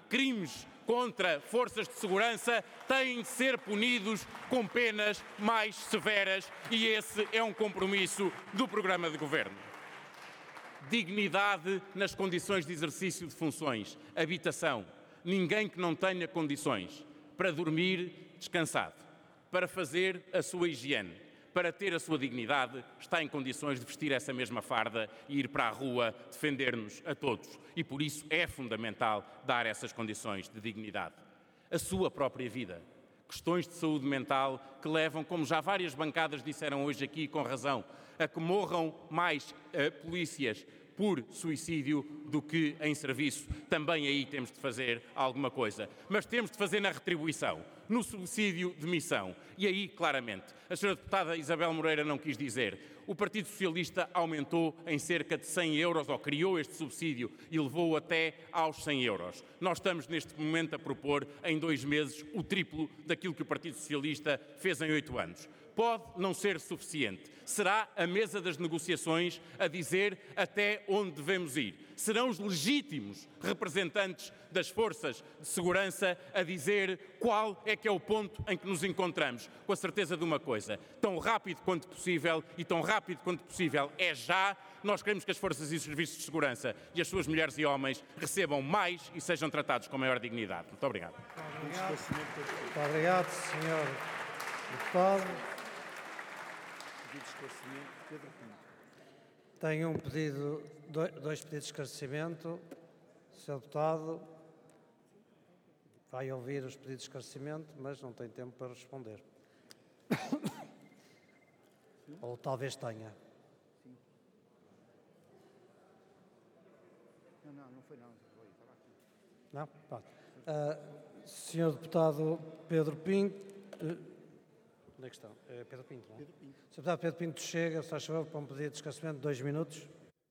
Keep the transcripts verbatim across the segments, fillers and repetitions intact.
crimes contra forças de segurança têm de ser punidos com penas mais severas e esse é um compromisso do programa de governo. Dignidade nas condições de exercício de funções, habitação. Ninguém que não tenha condições para dormir descansado, para fazer a sua higiene, para ter a sua dignidade, está em condições de vestir essa mesma farda e ir para a rua defender-nos a todos. E por isso é fundamental dar essas condições de dignidade. A sua própria vida. Questões de saúde mental que levam, como já várias bancadas disseram hoje aqui com razão, a que morram mais uh, polícias por suicídio do que em serviço. Também aí temos de fazer alguma coisa. Mas temos de fazer na retribuição, no subsídio de missão. E aí, claramente, a senhora deputada Isabel Moreira não quis dizer. O Partido Socialista aumentou em cerca de cem euros, ou criou este subsídio e levou até aos cem euros. Nós estamos neste momento a propor, em dois meses, o triplo daquilo que o Partido Socialista fez em oito anos. Pode não ser suficiente. Será a mesa das negociações a dizer até onde devemos ir. Serão os legítimos representantes das forças de segurança a dizer qual é que é o ponto em que nos encontramos. Com a certeza de uma coisa, tão rápido quanto possível e tão rápido quanto possível é já, nós queremos que as forças e os serviços de segurança e as suas mulheres e homens recebam mais e sejam tratados com maior dignidade. Muito obrigado. Muito obrigado, Muito obrigado senhor Deputado. Tenho um pedido, dois pedidos de esclarecimento. O senhor Deputado vai ouvir os pedidos de esclarecimento, mas não tem tempo para responder. Ou talvez tenha. Sim. Não, não, não foi não. Foi, estava aqui. Não? Pronto. Uh, senhor Deputado Pedro Pinto. Uh, Onde é que estão? É Pedro Pinto, não é? Pedro Pinto. senhor Deputado Pedro Pinto chega, se faz favor, para um pedido de esclarecimento de dois minutos.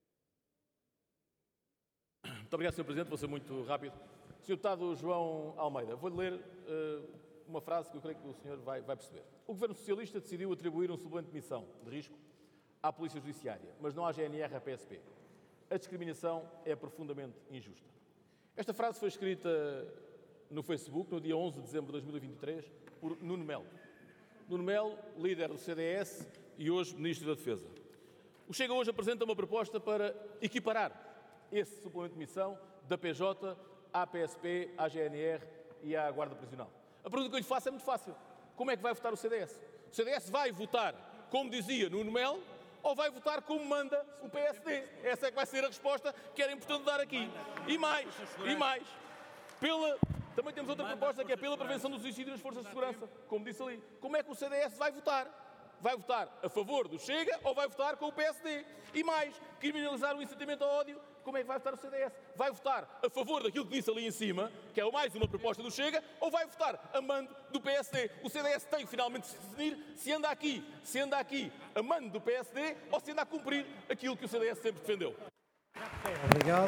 Muito obrigado, senhor Presidente. Vou ser muito rápido. senhor Deputado João Almeida, vou-lhe ler uh, uma frase que eu creio que o senhor vai, vai perceber. O Governo Socialista decidiu atribuir um suplemento de missão de risco à Polícia Judiciária, mas não à G N R e à P S P. A discriminação é profundamente injusta. Esta frase foi escrita no Facebook, no dia onze de dezembro de dois mil e vinte e três, por Nuno Melo. Nuno Melo, líder do C D S e hoje Ministro da Defesa. O Chega hoje apresenta uma proposta para equiparar esse suplemento de missão da P J à P S P, à G N R e à Guarda Prisional. A pergunta que eu lhe faço é muito fácil. Como é que vai votar o C D S? O C D S vai votar, como dizia Nuno Melo, ou vai votar como manda o P S D? Essa é que vai ser a resposta que era importante dar aqui. E mais, e mais, pela... Também temos outra proposta que é pela prevenção do suicídio nas forças de segurança, como disse ali. Como é que o C D S vai votar? Vai votar a favor do Chega ou vai votar com o P S D? E mais, criminalizar o incitamento ao ódio, como é que vai votar o C D S? Vai votar a favor daquilo que disse ali em cima, que é mais uma proposta do Chega, ou vai votar a mando do P S D? O C D S tem que finalmente se definir se anda aqui, se anda aqui a mando do P S D ou se anda a cumprir aquilo que o C D S sempre defendeu. Obrigado.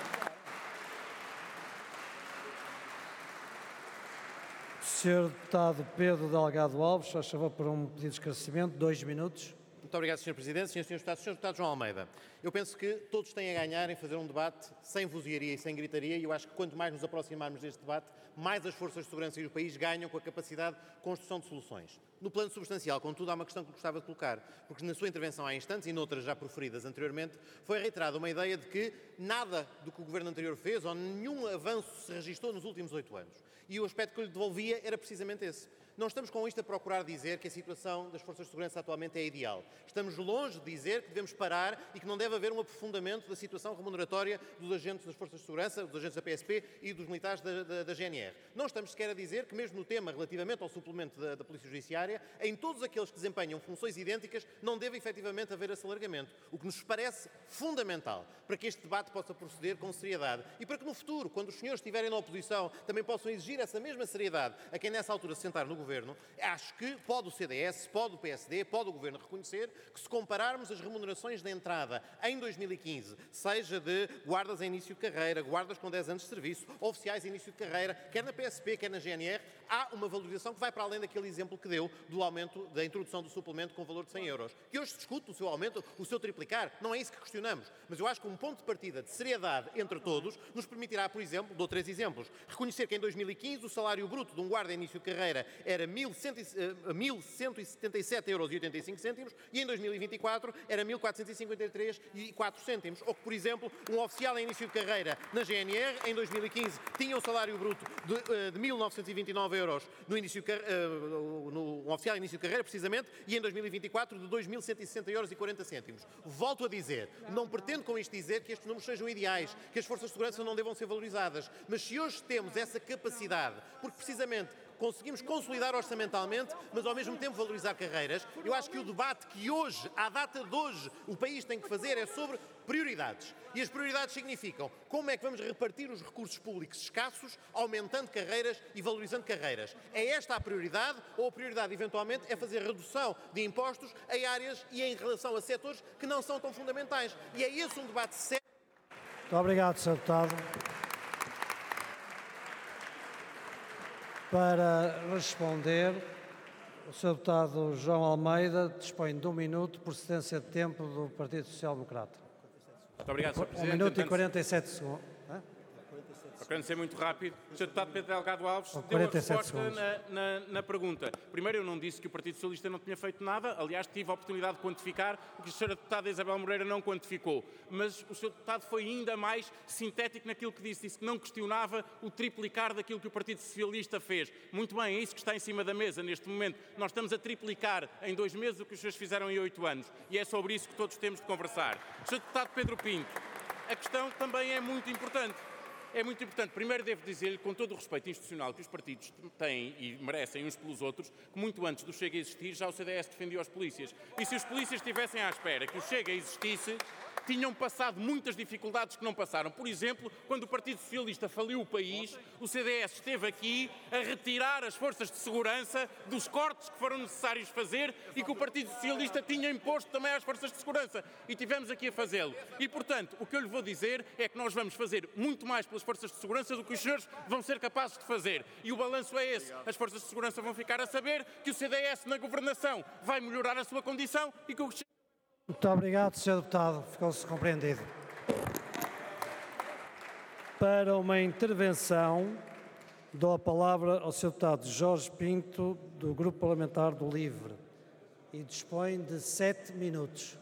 senhor Deputado Pedro Delgado Alves, faz favor por um pedido de esclarecimento, dois minutos. Muito obrigado, senhor Presidente. senhores Deputados, senhor Deputado João Almeida, eu penso que todos têm a ganhar em fazer um debate sem vozearia e sem gritaria, e eu acho que quanto mais nos aproximarmos deste debate, mais as forças de segurança e o país ganham com a capacidade de construção de soluções. No plano substancial, contudo, há uma questão que gostava de colocar, porque na sua intervenção há instantes e noutras já proferidas anteriormente, foi reiterada uma ideia de que nada do que o Governo anterior fez ou nenhum avanço se registou nos últimos oito anos. E o aspecto que eu lhe devolvia era precisamente esse. Não estamos com isto a procurar dizer que a situação das forças de segurança atualmente é ideal. Estamos longe de dizer que devemos parar e que não deve haver um aprofundamento da situação remuneratória dos agentes das forças de segurança, dos agentes da P S P e dos militares da, da, da G N R. Não estamos sequer a dizer que, mesmo no tema relativamente ao suplemento da, da Polícia Judiciária, em todos aqueles que desempenham funções idênticas, não deve efetivamente haver esse alargamento. O que nos parece fundamental para que este debate possa proceder com seriedade e para que no futuro, quando os senhores estiverem na oposição, também possam exigir essa mesma seriedade a quem nessa altura se sentar no Governo. Governo, acho que pode o C D S, pode o P S D, pode o Governo reconhecer que se compararmos as remunerações de entrada em dois mil e quinze, seja de guardas em início de carreira, guardas com dez anos de serviço, oficiais em início de carreira, quer na P S P, quer na G N R, há uma valorização que vai para além daquele exemplo que deu, do aumento da introdução do suplemento com valor de cem euros. Que hoje se discute o seu aumento, o seu triplicar, não é isso que questionamos. Mas eu acho que um ponto de partida de seriedade entre todos nos permitirá, por exemplo, dou três exemplos, reconhecer que em dois mil e quinze o salário bruto de um guarda em início de carreira era mil cento e setenta e sete euros e oitenta e cinco cêntimos e em dois mil e vinte e quatro era mil quatrocentos e cinquenta e três euros e quatro cêntimos. Ou que, por exemplo, um oficial em início de carreira na G N R em dois mil e quinze tinha um salário bruto de, de mil novecentos e vinte e nove euros no início de, uh, no um oficial em início de carreira, precisamente, e em dois mil e vinte e quatro de dois mil cento e sessenta euros e quarenta cêntimos. Volto a dizer, não pretendo com isto dizer que estes números sejam ideais, que as forças de segurança não devam ser valorizadas, mas se hoje temos essa capacidade, porque precisamente conseguimos consolidar orçamentalmente, mas ao mesmo tempo valorizar carreiras, eu acho que o debate que hoje, à data de hoje, o país tem que fazer é sobre prioridades. E as prioridades significam como é que vamos repartir os recursos públicos escassos, aumentando carreiras e valorizando carreiras. É esta a prioridade ou a prioridade, eventualmente, é fazer redução de impostos em áreas e em relação a setores que não são tão fundamentais. E é esse um debate sério. Muito obrigado, senhor Deputado. Para responder, o senhor Deputado João Almeida dispõe de um minuto por cedência de tempo do Partido Social Democrata. Muito obrigado, senhor Presidente. Um minuto e Tentando- quarenta e sete segundos. Hã? Para querendo ser muito rápido, o senhor Deputado Pedro Delgado Alves Com deu a quarenta e sete resposta segundos. na, na, na pergunta. Primeiro, eu não disse que o Partido Socialista não tinha feito nada, aliás, tive a oportunidade de quantificar o que a senhora Deputada Isabel Moreira não quantificou. Mas o senhor Deputado foi ainda mais sintético naquilo que disse, disse que não questionava o triplicar daquilo que o Partido Socialista fez. Muito bem, é isso que está em cima da mesa neste momento. Nós estamos a triplicar em dois meses o que os senhores fizeram em oito anos. E é sobre isso que todos temos de conversar. O senhor Deputado Pedro Pinto, a questão também é muito importante. É muito importante. Primeiro devo dizer-lhe, com todo o respeito institucional que os partidos têm e merecem uns pelos outros, que muito antes do Chega a existir, já o C D S defendia os polícias. E se os polícias estivessem à espera que o Chega existisse, tinham passado muitas dificuldades que não passaram. Por exemplo, quando o Partido Socialista faliu o país, o C D S esteve aqui a retirar as forças de segurança dos cortes que foram necessários fazer e que o Partido Socialista tinha imposto também às forças de segurança. E tivemos aqui a fazê-lo. E, portanto, o que eu lhe vou dizer é que nós vamos fazer muito mais pelas forças de segurança do que os senhores vão ser capazes de fazer. E o balanço é esse. As forças de segurança vão ficar a saber que o C D S na governação vai melhorar a sua condição e que o Muito obrigado, senhor Deputado. Ficou-se compreendido. Para uma intervenção, dou a palavra ao senhor Deputado Jorge Pinto, do Grupo Parlamentar do LIVRE, e dispõe de sete minutos.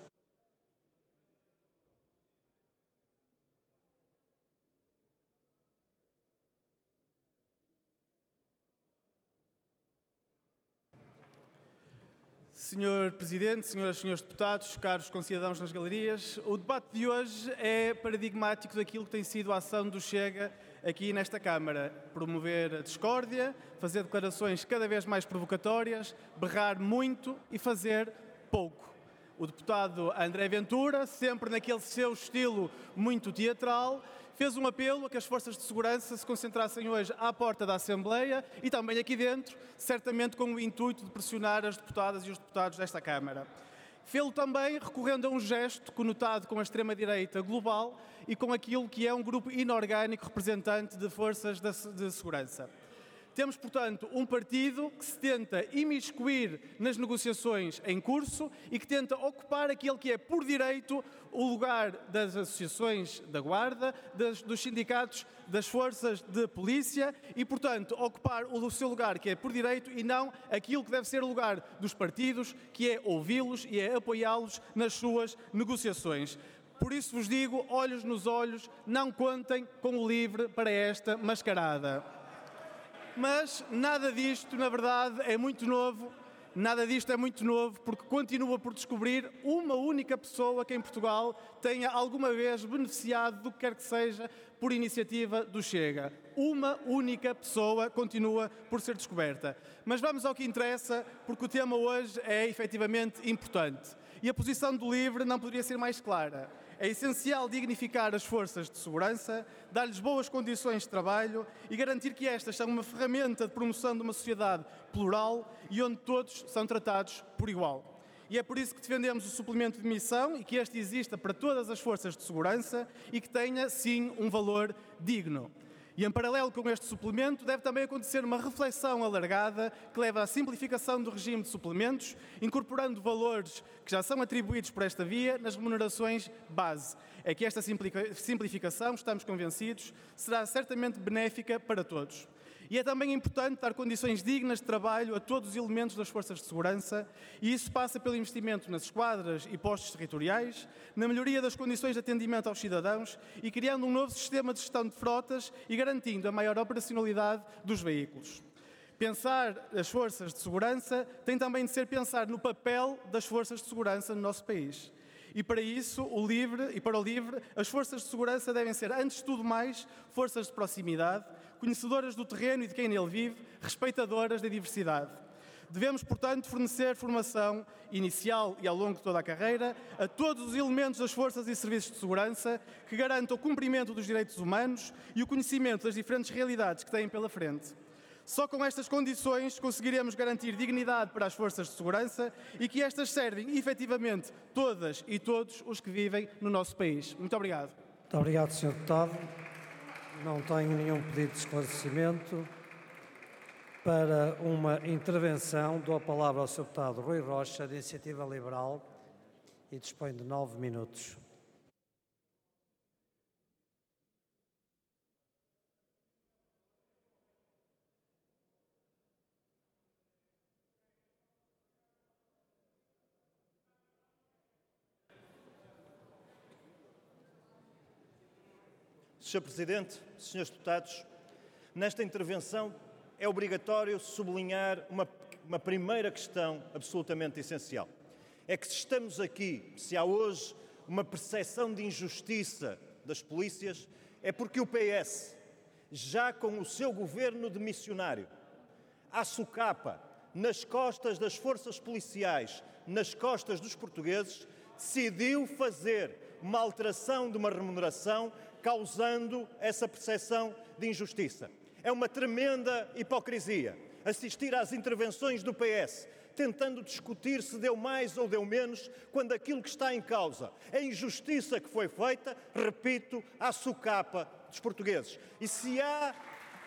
senhor Presidente, senhoras e senhores deputados, caros concidadãos nas galerias, o debate de hoje é paradigmático daquilo que tem sido a ação do Chega aqui nesta Câmara. Promover a discórdia, fazer declarações cada vez mais provocatórias, berrar muito e fazer pouco. O deputado André Ventura, sempre naquele seu estilo muito teatral, fez um apelo a que as forças de segurança se concentrassem hoje à porta da Assembleia e também aqui dentro, certamente com o intuito de pressionar as deputadas e os deputados desta Câmara. Fê-lo também recorrendo a um gesto conotado com a extrema-direita global e com aquilo que é um grupo inorgânico representante de forças de segurança. Temos, portanto, um partido que se tenta imiscuir nas negociações em curso e que tenta ocupar aquele que é, por direito, o lugar das associações da Guarda, das, dos sindicatos, das forças de polícia e, portanto, ocupar o seu lugar que é por direito e não aquilo que deve ser o lugar dos partidos, que é ouvi-los e é apoiá-los nas suas negociações. Por isso vos digo, olhos nos olhos, não contem com o LIVRE para esta mascarada. Mas nada disto, na verdade, é muito novo, nada disto é muito novo, porque continua por descobrir uma única pessoa que em Portugal tenha alguma vez beneficiado do que quer que seja por iniciativa do Chega. Uma única pessoa continua por ser descoberta. Mas vamos ao que interessa, porque o tema hoje é efetivamente importante. E a posição do LIVRE não poderia ser mais clara. É essencial dignificar as forças de segurança, dar-lhes boas condições de trabalho e garantir que estas são uma ferramenta de promoção de uma sociedade plural e onde todos são tratados por igual. E é por isso que defendemos o suplemento de missão e que este exista para todas as forças de segurança e que tenha, sim, um valor digno. E, em paralelo com este suplemento, deve também acontecer uma reflexão alargada que leva à simplificação do regime de suplementos, incorporando valores que já são atribuídos por esta via nas remunerações base. É que esta simplificação, estamos convencidos, será certamente benéfica para todos. E é também importante dar condições dignas de trabalho a todos os elementos das forças de segurança, e isso passa pelo investimento nas esquadras e postos territoriais, na melhoria das condições de atendimento aos cidadãos e criando um novo sistema de gestão de frotas e garantindo a maior operacionalidade dos veículos. Pensar as forças de segurança tem também de ser pensar no papel das forças de segurança no nosso país. E para isso, o LIVRE, e para o LIVRE, as forças de segurança devem ser, antes de tudo mais, forças de proximidade, conhecedoras do terreno e de quem nele vive, respeitadoras da diversidade. Devemos, portanto, fornecer formação inicial e ao longo de toda a carreira a todos os elementos das forças e serviços de segurança que garantam o cumprimento dos direitos humanos e o conhecimento das diferentes realidades que têm pela frente. Só com estas condições conseguiremos garantir dignidade para as forças de segurança e que estas servem, efetivamente, todas e todos os que vivem no nosso país. Muito obrigado. Muito obrigado, senhor Deputado. Não tenho nenhum pedido de esclarecimento. Para uma intervenção, dou a palavra ao senhor Deputado Rui Rocha, de Iniciativa Liberal, e dispõe de nove minutos. senhor Presidente, senhores Deputados, nesta intervenção é obrigatório sublinhar uma, uma primeira questão absolutamente essencial. É que se estamos aqui, se há hoje uma percepção de injustiça das polícias, é porque o P S, já com o seu governo de missionário, à socapa, nas costas das forças policiais, nas costas dos portugueses, decidiu fazer uma alteração de uma remuneração, causando essa percepção de injustiça. É uma tremenda hipocrisia assistir às intervenções do P S, tentando discutir se deu mais ou deu menos, quando aquilo que está em causa é a injustiça que foi feita, repito, à socapa dos portugueses. E se há...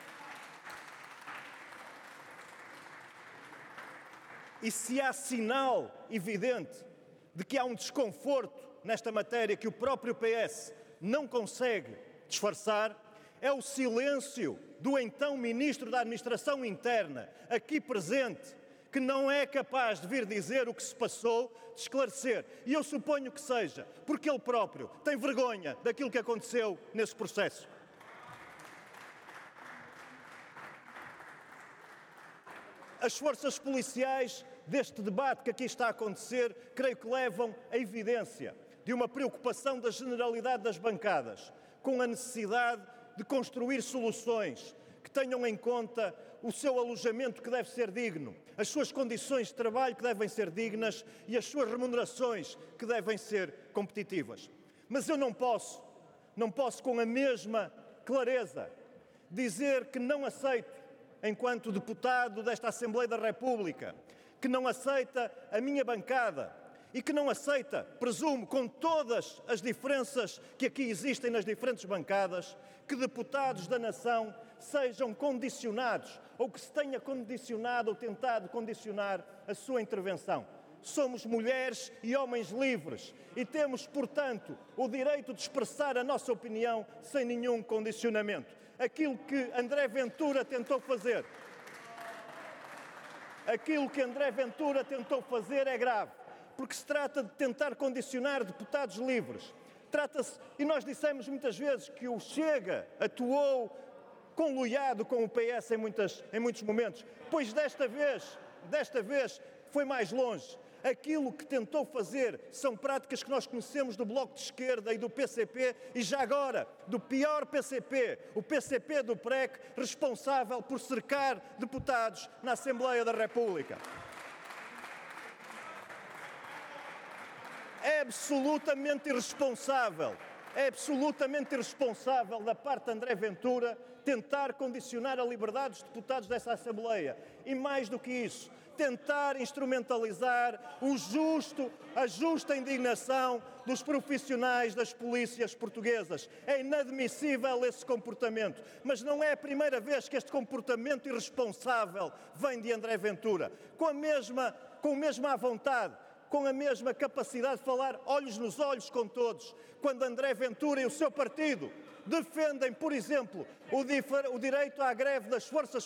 E se há sinal evidente de que há um desconforto nesta matéria que o próprio P S não consegue disfarçar, é o silêncio do então Ministro da Administração Interna, aqui presente, que não é capaz de vir dizer o que se passou, de esclarecer. E eu suponho que seja, porque ele próprio tem vergonha daquilo que aconteceu nesse processo. As forças policiais deste debate que aqui está a acontecer, creio que levam a evidência de uma preocupação da generalidade das bancadas, com a necessidade de construir soluções que tenham em conta o seu alojamento que deve ser digno, as suas condições de trabalho que devem ser dignas e as suas remunerações que devem ser competitivas. Mas eu não posso, não posso com a mesma clareza dizer que não aceito, enquanto deputado desta Assembleia da República, que não aceita a minha bancada e que não aceita, presumo, com todas as diferenças que aqui existem nas diferentes bancadas, que deputados da nação sejam condicionados ou que se tenha condicionado ou tentado condicionar a sua intervenção. Somos mulheres e homens livres e temos, portanto, o direito de expressar a nossa opinião sem nenhum condicionamento. Aquilo que André Ventura tentou fazer, aquilo que André Ventura tentou fazer é grave, porque se trata de tentar condicionar deputados livres. Trata-se, e nós dissemos muitas vezes que o Chega atuou conluiado com o P S em, muitas, em muitos momentos, pois desta vez, desta vez foi mais longe. Aquilo que tentou fazer são práticas que nós conhecemos do Bloco de Esquerda e do P C P e já agora do pior P C P, o P C P do P R E C, responsável por cercar deputados na Assembleia da República. É absolutamente irresponsável, é absolutamente irresponsável da parte de André Ventura tentar condicionar a liberdade dos deputados dessa Assembleia e, mais do que isso, tentar instrumentalizar o justo, a justa indignação dos profissionais das polícias portuguesas. É inadmissível esse comportamento, mas não é a primeira vez que este comportamento irresponsável vem de André Ventura. Com a mesma, com a mesma vontade, com a mesma capacidade de falar olhos nos olhos com todos, quando André Ventura e o seu partido defendem, por exemplo, o, o direito à greve das forças